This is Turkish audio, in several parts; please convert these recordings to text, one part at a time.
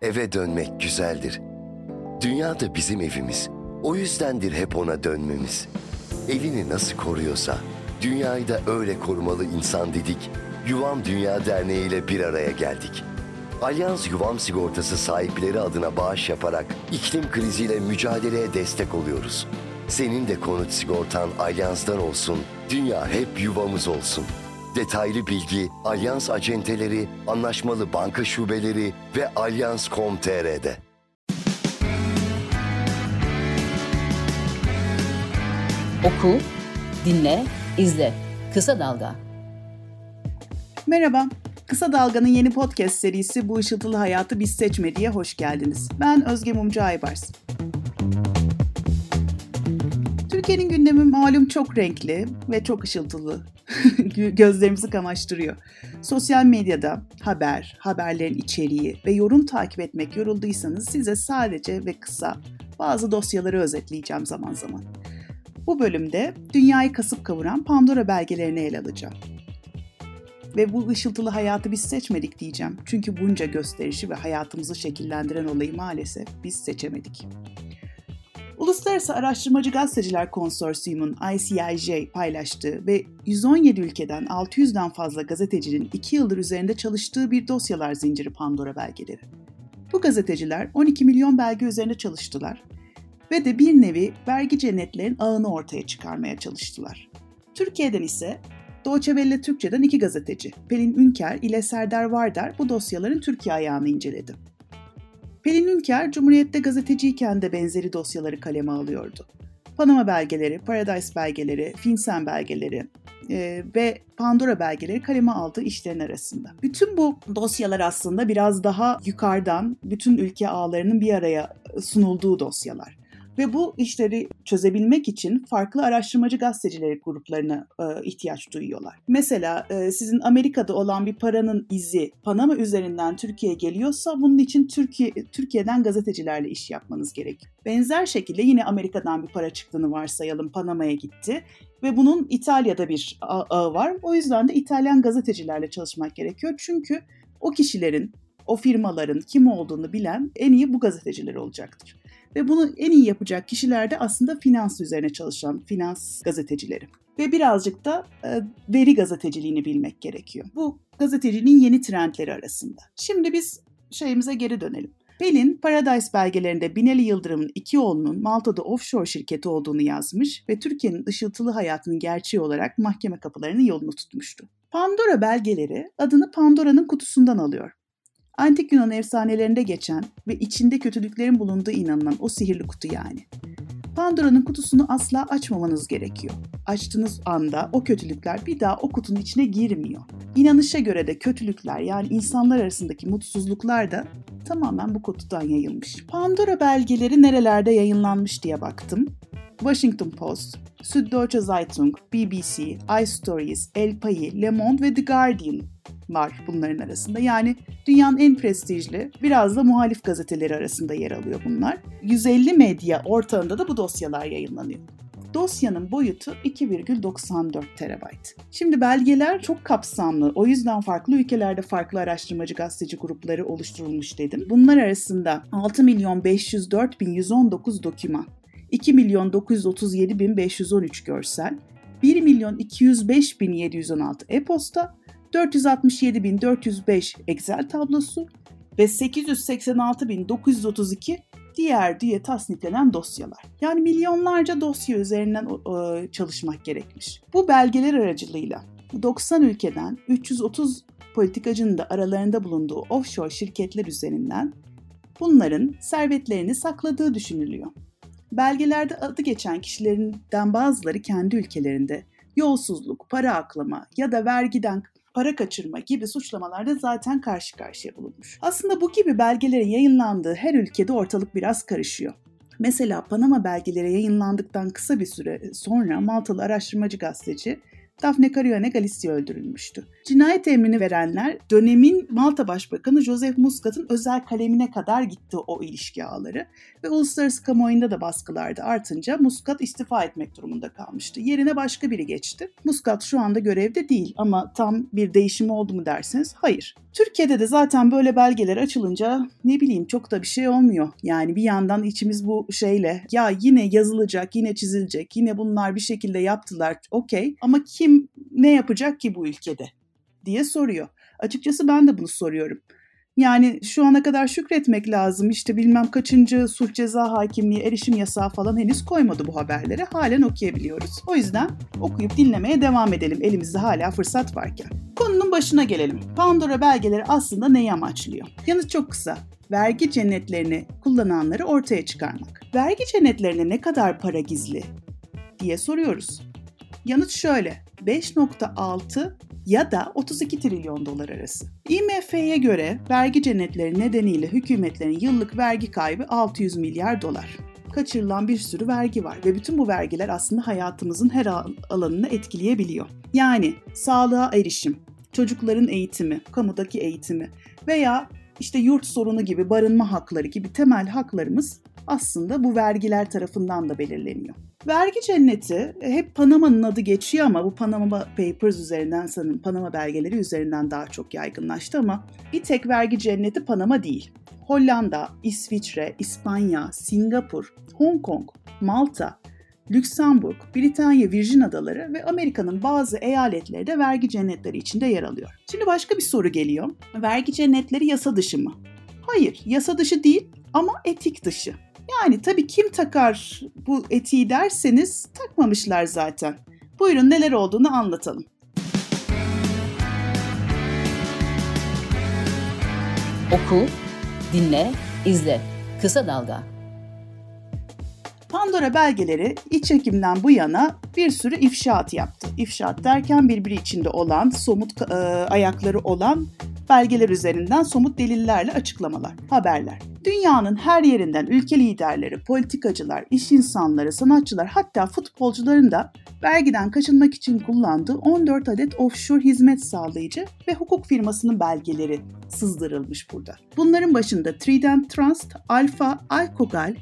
Eve dönmek güzeldir. Dünya da bizim evimiz. O yüzdendir hep ona dönmemiz. Evini nasıl koruyorsa, dünyayı da öyle korumalı insan dedik. Yuvam Dünya Derneği ile bir araya geldik. Alyans Yuvam Sigortası sahipleri adına bağış yaparak iklim kriziyle mücadeleye destek oluyoruz. Senin de konut sigortan Alyans'tan olsun, dünya hep yuvamız olsun. Detaylı bilgi Alyans acenteleri, anlaşmalı banka şubeleri ve alyans.com.tr'de. Oku, dinle, izle. Kısa Dalga. Merhaba, Kısa Dalga'nın yeni podcast serisi Bu Işıltılı Hayatı Biz Seçmedi'ye hoş geldiniz. Ben Özge Mumcu Aybars. Türkiye'nin gündemi malum çok renkli ve çok ışıltılı. Gözlerimizi kamaştırıyor. Sosyal medyada haberlerin içeriği ve yorum takip etmek yorulduysanız size sadece ve kısa bazı dosyaları özetleyeceğim zaman zaman. Bu bölümde dünyayı kasıp kavuran Pandora belgelerini ele alacağım. Ve bu ışıltılı hayatı biz seçmedik diyeceğim. Çünkü bunca gösterişi ve hayatımızı şekillendiren olayı maalesef biz seçemedik. Uluslararası Araştırmacı Gazeteciler Konsorsiyumu'nun ICIJ paylaştığı ve 117 ülkeden 600'den fazla gazetecinin 2 yıldır üzerinde çalıştığı bir dosyalar zinciri Pandora belgeleri. Bu gazeteciler 12 milyon belge üzerinde çalıştılar ve de bir nevi vergi cennetlerin ağını ortaya çıkarmaya çalıştılar. Türkiye'den ise Deutsche Welle Türkçe'den 2 gazeteci, Pelin Ünker ile Serdar Vardar bu dosyaların Türkiye ayağını inceledi. Pelin Ünker, Cumhuriyet'te gazeteciyken de benzeri dosyaları kaleme alıyordu. Panama belgeleri, Paradise belgeleri, FinCEN belgeleri ve Pandora belgeleri kaleme aldığı işlerin arasında. Bütün bu dosyalar aslında biraz daha yukarıdan bütün ülke ağlarının bir araya sunulduğu dosyalar. Ve bu işleri çözebilmek için farklı araştırmacı gazetecileri gruplarına ihtiyaç duyuyorlar. Mesela sizin Amerika'da olan bir paranın izi Panama üzerinden Türkiye'ye geliyorsa bunun için Türkiye'den gazetecilerle iş yapmanız gerekiyor. Benzer şekilde yine Amerika'dan bir para çıktığını varsayalım, Panama'ya gitti ve bunun İtalya'da bir ağı var. O yüzden de İtalyan gazetecilerle çalışmak gerekiyor. Çünkü o kişilerin, o firmaların kim olduğunu bilen en iyi bu gazeteciler olacaktır. Ve bunu en iyi yapacak kişiler de aslında finans üzerine çalışan finans gazetecileri. Ve birazcık da veri gazeteciliğini bilmek gerekiyor. Bu gazeteciliğin yeni trendleri arasında. Şimdi biz şeyimize geri dönelim. Pelin, Paradise belgelerinde Binali Yıldırım'ın 2 oğlunun Malta'da offshore şirketi olduğunu yazmış ve Türkiye'nin ışıltılı hayatının gerçeği olarak mahkeme kapılarının yolunu tutmuştu. Pandora belgeleri adını Pandora'nın kutusundan alıyor. Antik Yunan efsanelerinde geçen ve içinde kötülüklerin bulunduğu inanılan o sihirli kutu yani. Pandora'nın kutusunu asla açmamanız gerekiyor. Açtığınız anda o kötülükler bir daha o kutunun içine girmiyor. İnanışa göre de kötülükler yani insanlar arasındaki mutsuzluklar da tamamen bu kutudan yayılmış. Pandora belgeleri nerelerde yayınlanmış diye baktım. Washington Post, Süddeutsche Zeitung, BBC, iStories, El País, Le Monde ve The Guardian var bunların arasında. Yani dünyanın en prestijli, biraz da muhalif gazeteleri arasında yer alıyor bunlar. 150 medya ortağında da bu dosyalar yayınlanıyor. Dosyanın boyutu 2,94 terabayt. Şimdi belgeler çok kapsamlı. O yüzden farklı ülkelerde farklı araştırmacı gazeteci grupları oluşturulmuş dedim. Bunlar arasında 6.504.119 doküman, 2.937.513 görsel, 1.205.716 e-posta, 467.405 Excel tablosu ve 886.932 diye tasniflenen dosyalar. Yani milyonlarca dosya üzerinden çalışmak gerekmiş. Bu belgeler aracılığıyla 90 ülkeden 330 politikacının da aralarında bulunduğu offshore şirketler üzerinden bunların servetlerini sakladığı düşünülüyor. Belgelerde adı geçen kişilerinden bazıları kendi ülkelerinde yolsuzluk, para aklama ya da vergiden para kaçırma gibi suçlamalarda zaten karşı karşıya bulunmuş. Aslında bu gibi belgelerin yayınlandığı her ülkede ortalık biraz karışıyor. Mesela Panama belgeleri yayınlandıktan kısa bir süre sonra Maltalı araştırmacı gazeteci Daphne Caruana Galizia öldürülmüştü. Cinayet emrini verenler dönemin Malta Başbakanı Joseph Muscat'ın özel kalemine kadar gitti o ilişki ağları ve uluslararası kamuoyunda da baskılarda artınca Muscat istifa etmek durumunda kalmıştı. Yerine başka biri geçti. Muscat şu anda görevde değil ama tam bir değişim oldu mu derseniz hayır. Türkiye'de de zaten böyle belgeler açılınca çok da bir şey olmuyor. Yani bir yandan içimiz bu şeyle ya yine yazılacak, yine çizilecek, yine bunlar bir şekilde yaptılar okey ama kim ne yapacak ki bu ülkede diye soruyor. Açıkçası ben de bunu soruyorum. Yani şu ana kadar şükretmek lazım. İşte bilmem kaçıncı sulh ceza hakimliği erişim yasağı falan henüz koymadı bu haberlere. Halen okuyabiliyoruz. O yüzden okuyup dinlemeye devam edelim elimizde hala fırsat varken. Konunun başına gelelim. Pandora belgeleri aslında neyi amaçlıyor? Yanıt çok kısa. Vergi cennetlerini kullananları ortaya çıkarmak. Vergi cennetlerine ne kadar para gizli diye soruyoruz. Yanıt şöyle. 5.6 ya da 32 trilyon dolar arası. IMF'ye göre vergi cennetleri nedeniyle hükümetlerin yıllık vergi kaybı 600 milyar dolar. Kaçırılan bir sürü vergi var ve bütün bu vergiler aslında hayatımızın her alanını etkileyebiliyor. Yani sağlığa erişim, çocukların eğitimi, kamudaki eğitimi veya işte yurt sorunu gibi, barınma hakları gibi temel haklarımız aslında bu vergiler tarafından da belirleniyor. Vergi cenneti hep Panama'nın adı geçiyor ama bu Panama Papers üzerinden sanırım Panama belgeleri üzerinden daha çok yaygınlaştı ama bir tek vergi cenneti Panama değil. Hollanda, İsviçre, İspanya, Singapur, Hong Kong, Malta, Lüksemburg, Britanya Virgin Adaları ve Amerika'nın bazı eyaletleri de vergi cennetleri içinde yer alıyor. Şimdi başka bir soru geliyor. Vergi cennetleri yasa dışı mı? Hayır, yasa dışı değil ama etik dışı. Yani tabii kim takar bu etiği derseniz takmamışlar zaten. Buyurun neler olduğunu anlatalım. Oku, dinle, izle. Kısa Dalga. Pandora belgeleri iç çekimden bu yana bir sürü ifşaat yaptı. İfşaat derken birbiri içinde olan, somut ayakları olan belgeler üzerinden somut delillerle açıklamalar, haberler. Dünyanın her yerinden ülke liderleri, politikacılar, iş insanları, sanatçılar hatta futbolcuların da vergiden kaçınmak için kullandığı 14 adet offshore hizmet sağlayıcı ve hukuk firmasının belgeleri sızdırılmış burada. Bunların başında Trident Trust, Alfa, Alkogal,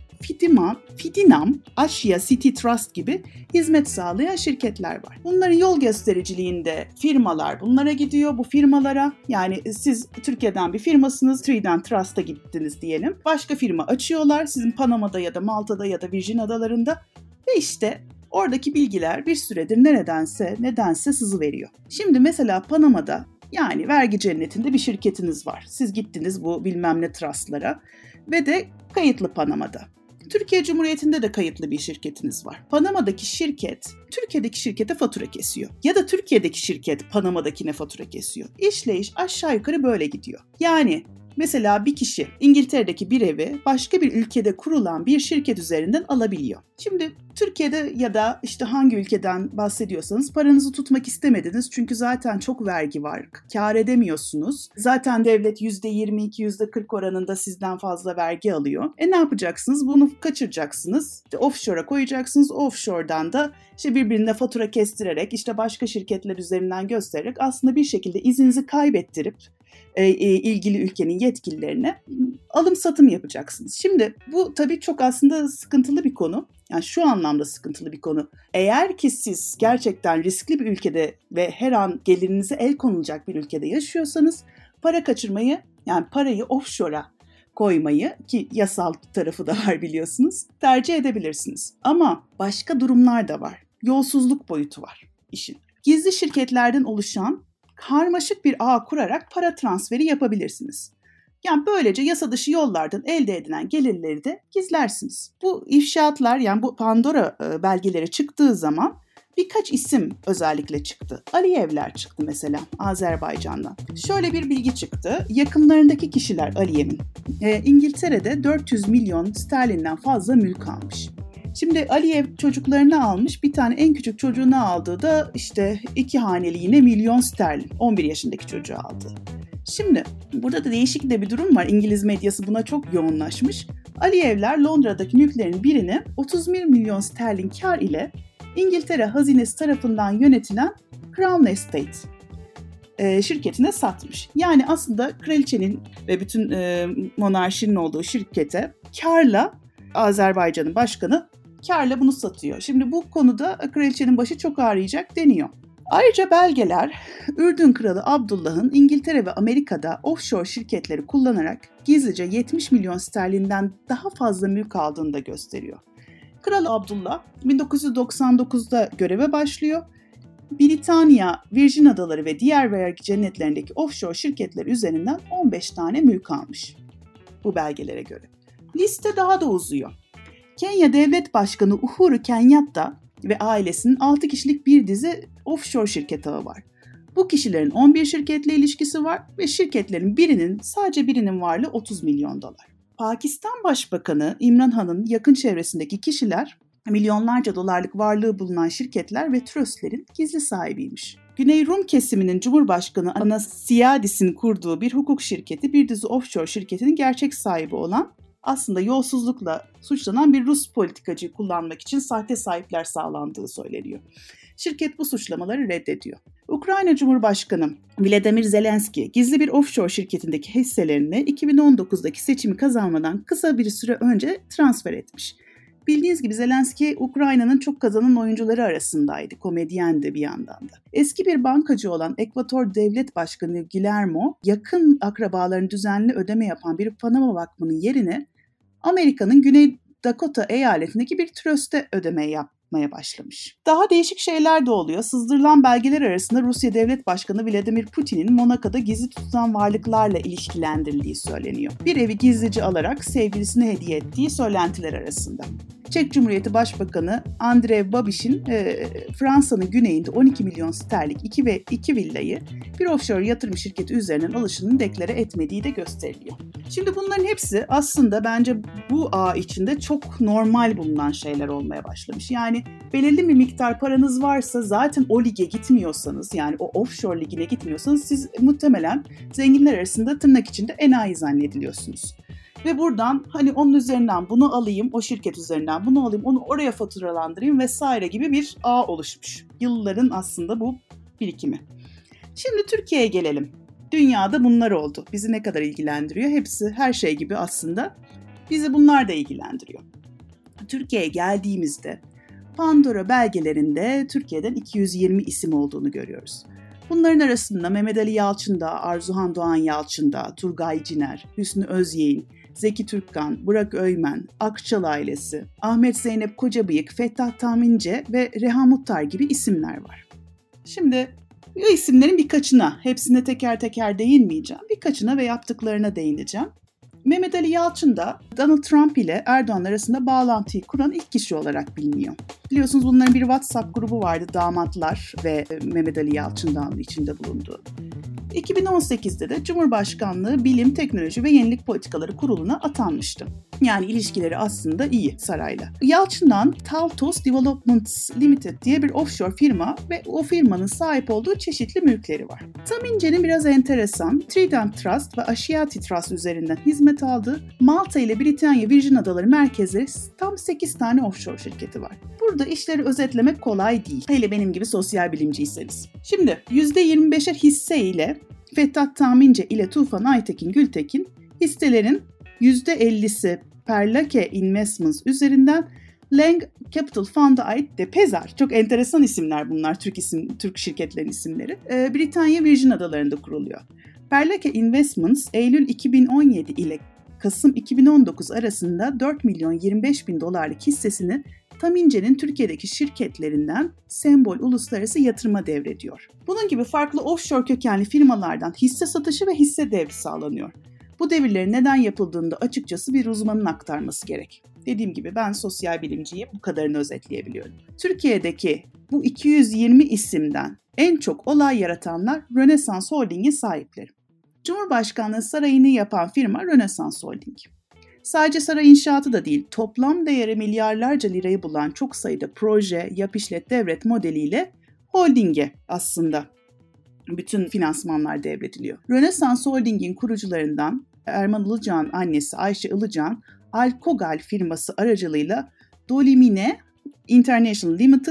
Fidinam, Asia City Trust gibi hizmet sağlayan şirketler var. Bunların yol göstericiliğinde firmalar bunlara gidiyor. Bu firmalara yani siz Türkiye'den bir firmasınız, Trident Trust'a gittiniz diyelim. Başka firma açıyorlar sizin Panama'da ya da Malta'da ya da Virgin Adaları'nda ve işte oradaki bilgiler bir süredir nedense sızıveriyor. Şimdi mesela Panama'da yani vergi cennetinde bir şirketiniz var. Siz gittiniz bu bilmem ne trustlara ve de kayıtlı Panama'da. Türkiye Cumhuriyeti'nde de kayıtlı bir şirketiniz var. Panama'daki şirket, Türkiye'deki şirkete fatura kesiyor. Ya da Türkiye'deki şirket Panama'dakine fatura kesiyor. İşleyiş aşağı yukarı böyle gidiyor. Yani mesela bir kişi İngiltere'deki bir evi başka bir ülkede kurulan bir şirket üzerinden alabiliyor. Şimdi Türkiye'de ya da işte hangi ülkeden bahsediyorsanız paranızı tutmak istemediniz çünkü zaten çok vergi var. Kâr edemiyorsunuz. Zaten devlet %22, %40 oranında sizden fazla vergi alıyor. Ne yapacaksınız? Bunu kaçıracaksınız. İşte offshore'a koyacaksınız. Offshore'dan da işte birbirine fatura kestirerek işte başka şirketler üzerinden göstererek aslında bir şekilde izinizi kaybettirip ilgili ülkenin yetkililerine alım satım yapacaksınız. Şimdi bu tabii çok aslında sıkıntılı bir konu. Yani şu anlamda sıkıntılı bir konu. Eğer ki siz gerçekten riskli bir ülkede ve her an gelirinize el konulacak bir ülkede yaşıyorsanız para kaçırmayı yani parayı offshore'a koymayı ki yasal tarafı da var biliyorsunuz tercih edebilirsiniz. Ama başka durumlar da var. Yolsuzluk boyutu var işin. Gizli şirketlerden oluşan karmaşık bir ağ kurarak para transferi yapabilirsiniz. Yani böylece yasa dışı yollardan elde edilen gelirleri de gizlersiniz. Bu ifşaatlar yani bu Pandora belgeleri çıktığı zaman birkaç isim özellikle çıktı. Aliyevler çıktı mesela Azerbaycan'dan. Şöyle bir bilgi çıktı. Yakınlarındaki kişiler Aliyev'in İngiltere'de 400 milyon sterlinden fazla mülk almış. Şimdi Aliyev çocuklarını almış, bir tane en küçük çocuğunu aldığı da işte 2 haneli yine milyon sterlin, 11 yaşındaki çocuğu aldı. Şimdi burada da değişik de bir durum var, İngiliz medyası buna çok yoğunlaşmış. Aliyevler Londra'daki mülklerin birini 31 milyon sterlin kar ile İngiltere hazinesi tarafından yönetilen Crown Estate şirketine satmış. Yani aslında kraliçenin ve bütün monarşinin olduğu şirkete karla, Azerbaycan'ın başkanı karla bunu satıyor. Şimdi bu konuda kraliçenin başı çok ağrıyacak deniyor. Ayrıca belgeler Ürdün Kralı Abdullah'ın İngiltere ve Amerika'da offshore şirketleri kullanarak gizlice 70 milyon sterlinden daha fazla mülk aldığını da gösteriyor. Kral Abdullah 1999'da göreve başlıyor. Britanya, Virgin Adaları ve diğer vergi cennetlerindeki offshore şirketler üzerinden 15 tane mülk almış bu belgelere göre. Liste daha da uzuyor. Kenya Devlet Başkanı Uhuru Kenyatta ve ailesinin 6 kişilik bir dizi offshore şirket ağı var. Bu kişilerin 11 şirketle ilişkisi var ve şirketlerin sadece birinin varlığı 30 milyon dolar. Pakistan Başbakanı İmran Han'ın yakın çevresindeki kişiler milyonlarca dolarlık varlığı bulunan şirketler ve trustlerin gizli sahibiymiş. Güney Rum kesiminin Cumhurbaşkanı Anastasiadis'in kurduğu bir hukuk şirketi bir dizi offshore şirketinin gerçek sahibi olan, aslında yolsuzlukla suçlanan bir Rus politikacıyı kullanmak için sahte sahipler sağlandığı söyleniyor. Şirket bu suçlamaları reddediyor. Ukrayna Cumhurbaşkanı Volodymyr Zelenski gizli bir offshore şirketindeki hisselerini 2019'daki seçimi kazanmadan kısa bir süre önce transfer etmiş. Bildiğiniz gibi Zelenski Ukrayna'nın çok kazanan oyuncuları arasındaydı, komedyendi bir yandan da. Eski bir bankacı olan Ekvator Devlet Başkanı Guillermo, yakın akrabalarının düzenli ödeme yapan bir Panama Vakfı'nın yerine Amerika'nın Güney Dakota eyaletindeki bir tröste ödeme yapmaya başlamış. Daha değişik şeyler de oluyor. Sızdırılan belgeler arasında Rusya Devlet Başkanı Vladimir Putin'in Monaco'da gizli tutulan varlıklarla ilişkilendirildiği söyleniyor. Bir evi gizlice alarak sevgilisine hediye ettiği söylentiler arasında. Çek Cumhuriyeti Başbakanı Andrej Babis'in Fransa'nın güneyinde 12 milyon sterlik iki villayı bir offshore yatırım şirketi üzerinden alışını deklare etmediği de gösteriliyor. Şimdi bunların hepsi aslında bence bu ağ içinde çok normal bulunan şeyler olmaya başlamış. Yani belirli bir miktar paranız varsa zaten o lige gitmiyorsanız, yani o offshore ligine gitmiyorsanız siz muhtemelen zenginler arasında tırnak içinde enayi zannediliyorsunuz. Ve buradan hani onun üzerinden bunu alayım, o şirket üzerinden bunu alayım, onu oraya faturalandırayım vesaire gibi bir ağ oluşmuş. Yılların aslında bu birikimi. Şimdi Türkiye'ye gelelim. Dünyada bunlar oldu. Bizi ne kadar ilgilendiriyor? Hepsi her şey gibi aslında bizi bunlar da ilgilendiriyor. Türkiye'ye geldiğimizde Pandora belgelerinde Türkiye'den 220 isim olduğunu görüyoruz. Bunların arasında Mehmet Ali Yalçındağ, Arzuhan Doğan Yalçındağ, Turgay Ciner, Hüsnü Özyeğin, Zeki Türkkan, Burak Öymen, Akçal ailesi, Ahmet Zeynep Kocabıyık, Fettah Tamince ve Reha Muttar gibi isimler var. Şimdi bu isimlerin birkaçına, hepsine teker teker değinmeyeceğim, birkaçına ve yaptıklarına değineceğim. Mehmet Ali Yalçındağ, Donald Trump ile Erdoğan arasında bağlantıyı kuran ilk kişi olarak biliniyor. Biliyorsunuz bunların bir WhatsApp grubu vardı, damatlar ve Mehmet Ali Yalçındağ'ın içinde bulunduğu. 2018'de de Cumhurbaşkanlığı Bilim, Teknoloji ve Yenilik Politikaları Kurulu'na atanmıştı. Yani ilişkileri aslında iyi sarayla. Yalçındağ'ın Taltos Developments Limited diye bir offshore firma ve o firmanın sahip olduğu çeşitli mülkleri var. Tamince'nin biraz enteresan Trident Trust ve Asiati Trust üzerinden hizmet aldığı Malta ile Britanya Virgin Adaları merkezleri tam 8 tane offshore şirketi var. Burada işleri özetlemek kolay değil. Hele benim gibi sosyal bilimciyseniz. Şimdi %25'er hisse ile Fettah Tamince ile Tufan Aytekin Gültekin hisselerin %50'si Perlake Investments üzerinden Lang Capital Fund'a ait de Pezar. Çok enteresan isimler bunlar, Türk şirketlerin isimleri. Britanya Virgin Adaları'nda kuruluyor. Perlake Investments Eylül 2017 ile Kasım 2019 arasında 4 milyon 25 bin dolarlık hissesini Tamince'nin Türkiye'deki şirketlerinden Sembol Uluslararası Yatırım'a devrediyor. Bunun gibi farklı offshore kökenli firmalardan hisse satışı ve hisse devri sağlanıyor. Bu devirlerin neden yapıldığını da açıkçası bir uzmanın aktarması gerek. Dediğim gibi ben sosyal bilimciyim, bu kadarını özetleyebiliyorum. Türkiye'deki bu 220 isimden en çok olay yaratanlar Rönesans Holding'in sahipleri. Cumhurbaşkanlığı sarayını yapan firma Rönesans Holding. Sadece saray inşaatı da değil, toplam değeri milyarlarca lirayı bulan çok sayıda proje, yap işlet devret modeliyle holdinge aslında bütün finansmanlar devrediliyor. Rönesans Holding'in kurucularından Erman Ilıcan'ın annesi Ayşe Ilıcan, Alkogal firması aracılığıyla Dolimine International Limited,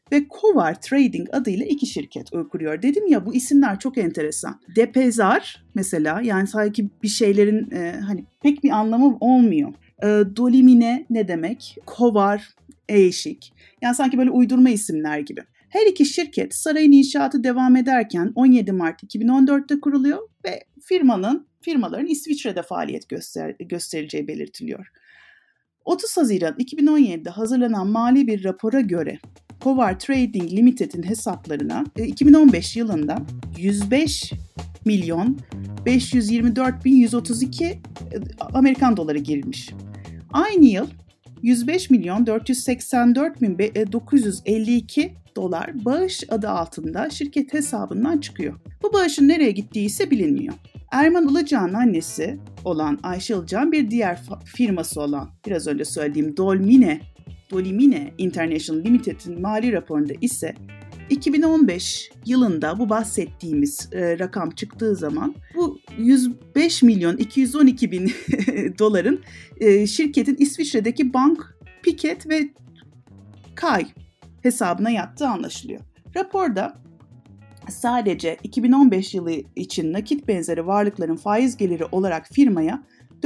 ve Kovar Trading adıyla 2 şirket kuruyor. Dedim ya, bu isimler çok enteresan. Depezar mesela, yani sanki bir şeylerin hani pek bir anlamı olmuyor. Dolimine ne demek? Kovar, Eşik. Yani sanki böyle uydurma isimler gibi. Her iki şirket sarayın inşaatı devam ederken 17 Mart 2014'te kuruluyor ve firmaların İsviçre'de faaliyet göstereceği belirtiliyor. 30 Haziran 2017'de hazırlanan mali bir rapora göre Kovar Trading Limited'in hesaplarına 2015 yılında 105 milyon 524 bin 132 Amerikan doları girilmiş. Aynı yıl 105 milyon 484 bin 952 dolar bağış adı altında şirket hesabından çıkıyor. Bu bağışın nereye gittiği ise bilinmiyor. Erman Ilıcan'ın annesi olan Ayşe Ilıcan bir diğer firması olan biraz önce söylediğim Dolimine International Limited'in mali raporunda ise 2015 yılında bu bahsettiğimiz rakam çıktığı zaman bu 105 milyon 212 bin doların şirketin İsviçre'deki Bank Piket ve Kay hesabına yattığı anlaşılıyor. Raporda sadece 2015 yılı için nakit benzeri varlıkların faiz geliri olarak firmaya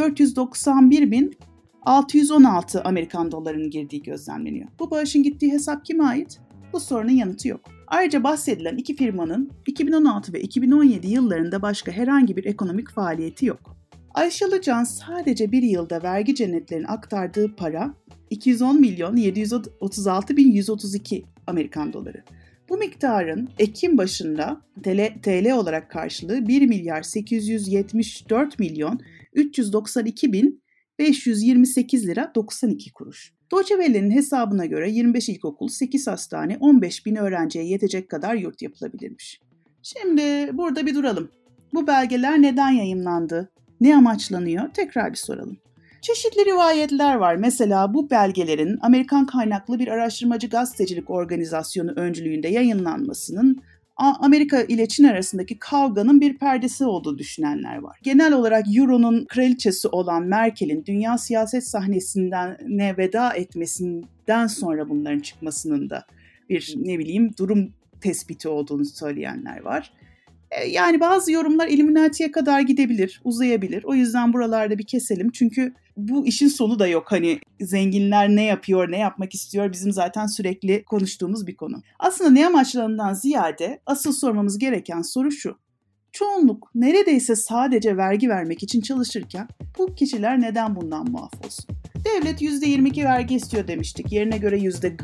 491.616 Amerikan dolarının girdiği gözlemleniyor. Bu bağışın gittiği hesap kime ait? Bu sorunun yanıtı yok. Ayrıca bahsedilen iki firmanın 2016 ve 2017 yıllarında başka herhangi bir ekonomik faaliyeti yok. Ayşe Ilıcan sadece bir yılda vergi cennetlerinin aktardığı para 210 milyon 736 bin 132 Amerikan doları. Bu miktarın Ekim başında TL olarak karşılığı 1 milyar 874 milyon 392 bin 528 lira 92 kuruş. Deutsche Welle'nin hesabına göre 25 ilkokul, 8 hastane, 15 bin öğrenciye yetecek kadar yurt yapılabilirmiş. Şimdi burada bir duralım. Bu belgeler neden yayımlandı? Ne amaçlanıyor? Tekrar bir soralım. Çeşitli rivayetler var. Mesela bu belgelerin Amerikan kaynaklı bir araştırmacı gazetecilik organizasyonu öncülüğünde yayınlanmasının Amerika ile Çin arasındaki kavganın bir perdesi olduğu düşünenler var. Genel olarak Euro'nun kraliçesi olan Merkel'in dünya siyaset sahnesinden veda etmesinden sonra bunların çıkmasının da bir durum tespiti olduğunu söyleyenler var. Yani bazı yorumlar Illuminati'ye kadar gidebilir, uzayabilir. O yüzden buralarda bir keselim. Çünkü bu işin sonu da yok. Hani zenginler ne yapıyor, ne yapmak istiyor bizim zaten sürekli konuştuğumuz bir konu. Aslında ne amaçlarından ziyade asıl sormamız gereken soru şu. Çoğunluk neredeyse sadece vergi vermek için çalışırken bu kişiler neden bundan muaf olsun? Devlet %22 vergi istiyor demiştik. Yerine göre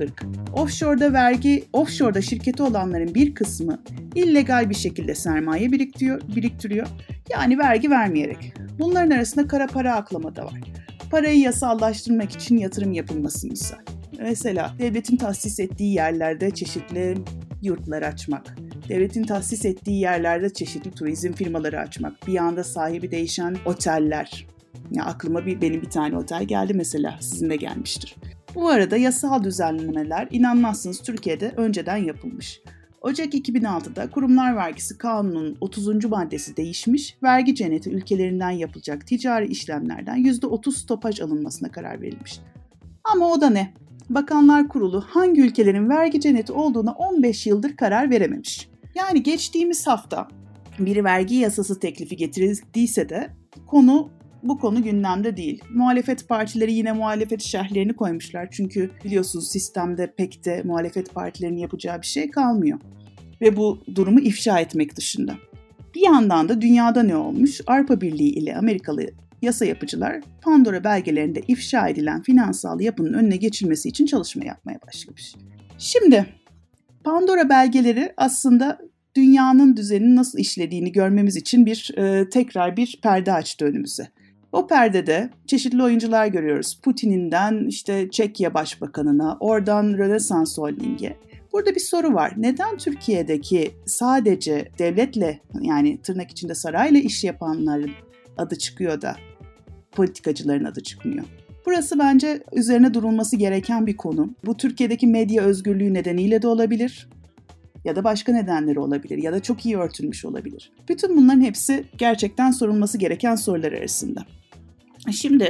%40. Offshore'da şirketi olanların bir kısmı illegal bir şekilde sermaye biriktiriyor. Yani vergi vermeyerek. Bunların arasında kara para aklama da var. Parayı yasallaştırmak için yatırım yapılması misal. Mesela devletin tahsis ettiği yerlerde çeşitli yurtlar açmak. Devletin tahsis ettiği yerlerde çeşitli turizm firmaları açmak. Bir anda sahibi değişen oteller. Ya aklıma benim bir tane otel geldi mesela, sizin de gelmiştir. Bu arada yasal düzenlemeler inanmazsınız Türkiye'de önceden yapılmış. Ocak 2006'da Kurumlar Vergisi Kanunu'nun 30. maddesi değişmiş, vergi cenneti ülkelerinden yapılacak ticari işlemlerden %30 stopaj alınmasına karar verilmiş. Ama o da ne? Bakanlar Kurulu hangi ülkelerin vergi cenneti olduğuna 15 yıldır karar verememiş. Yani geçtiğimiz hafta bir vergi yasası teklifi getirildiyse de bu konu gündemde değil. Muhalefet partileri yine muhalefet şerhlerini koymuşlar. Çünkü biliyorsunuz sistemde pek de muhalefet partilerinin yapacağı bir şey kalmıyor. Ve bu durumu ifşa etmek dışında. Bir yandan da dünyada ne olmuş? Avrupa Birliği ile Amerikalı yasa yapıcılar Pandora belgelerinde ifşa edilen finansal yapının önüne geçilmesi için çalışma yapmaya başlamış. Şimdi Pandora belgeleri aslında dünyanın düzeninin nasıl işlediğini görmemiz için tekrar bir perde açtı önümüze. O perdede çeşitli oyuncular görüyoruz. Putin'inden Çekya Başbakanı'na, oradan Rönesans Holding'e. Burada bir soru var. Neden Türkiye'deki sadece devletle, yani tırnak içinde sarayla iş yapanların adı çıkıyor da politikacıların adı çıkmıyor? Burası bence üzerine durulması gereken bir konu. Bu Türkiye'deki medya özgürlüğü nedeniyle de olabilir. Ya da başka nedenleri olabilir ya da çok iyi örtülmüş olabilir. Bütün bunların hepsi gerçekten sorulması gereken sorular arasında. Şimdi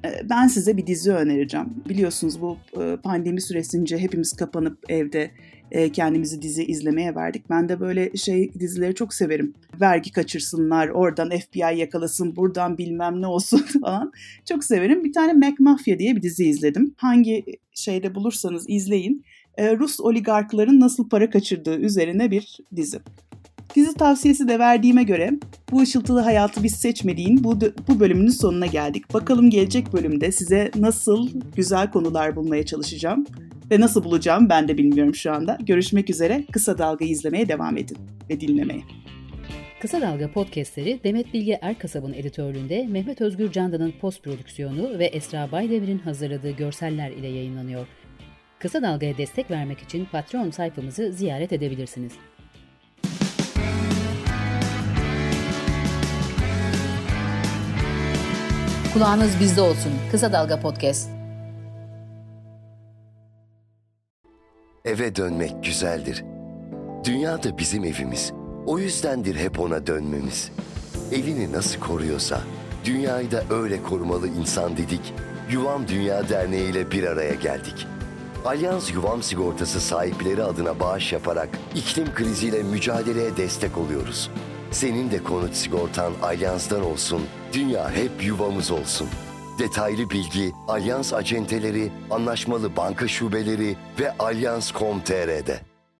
Ben size bir dizi önereceğim. Biliyorsunuz bu pandemi süresince hepimiz kapanıp evde kendimizi dizi izlemeye verdik. Ben de böyle dizileri çok severim. Vergi kaçırsınlar, oradan FBI yakalasın, buradan bilmem ne olsun falan. Çok severim. Bir tane McMafia diye bir dizi izledim. Hangi şeyde bulursanız izleyin. Rus oligarkların nasıl para kaçırdığı üzerine bir dizi. Dizi tavsiyesi de verdiğime göre bu ışıltılı hayatı biz seçmediğin bu bölümünün sonuna geldik. Bakalım gelecek bölümde size nasıl güzel konular bulmaya çalışacağım ve nasıl bulacağım ben de bilmiyorum şu anda. Görüşmek üzere. Kısa Dalga'yı izlemeye devam edin ve dinlemeye. Kısa Dalga podcastleri Demet Bilge Erkasab'ın editörlüğünde Mehmet Özgür Candan'ın post prodüksiyonu ve Esra Baydemir'in hazırladığı görseller ile yayınlanıyor. Kısa Dalga'ya destek vermek için Patreon sayfamızı ziyaret edebilirsiniz. Kulağınız bizde olsun. Kısa Dalga Podcast. Eve dönmek güzeldir. Dünya da bizim evimiz. O yüzdendir hep ona dönmemiz. Evini nasıl koruyorsa, dünyayı da öyle korumalı insan dedik. Yuvam Dünya Derneği ile bir araya geldik. Alyans Yuvam Sigortası sahipleri adına bağış yaparak iklim kriziyle mücadeleye destek oluyoruz. Senin de konut sigortan Alyans'tan olsun, dünya hep yuvamız olsun. Detaylı bilgi Alyans acenteleri, anlaşmalı banka şubeleri ve Alyans.com.tr'de.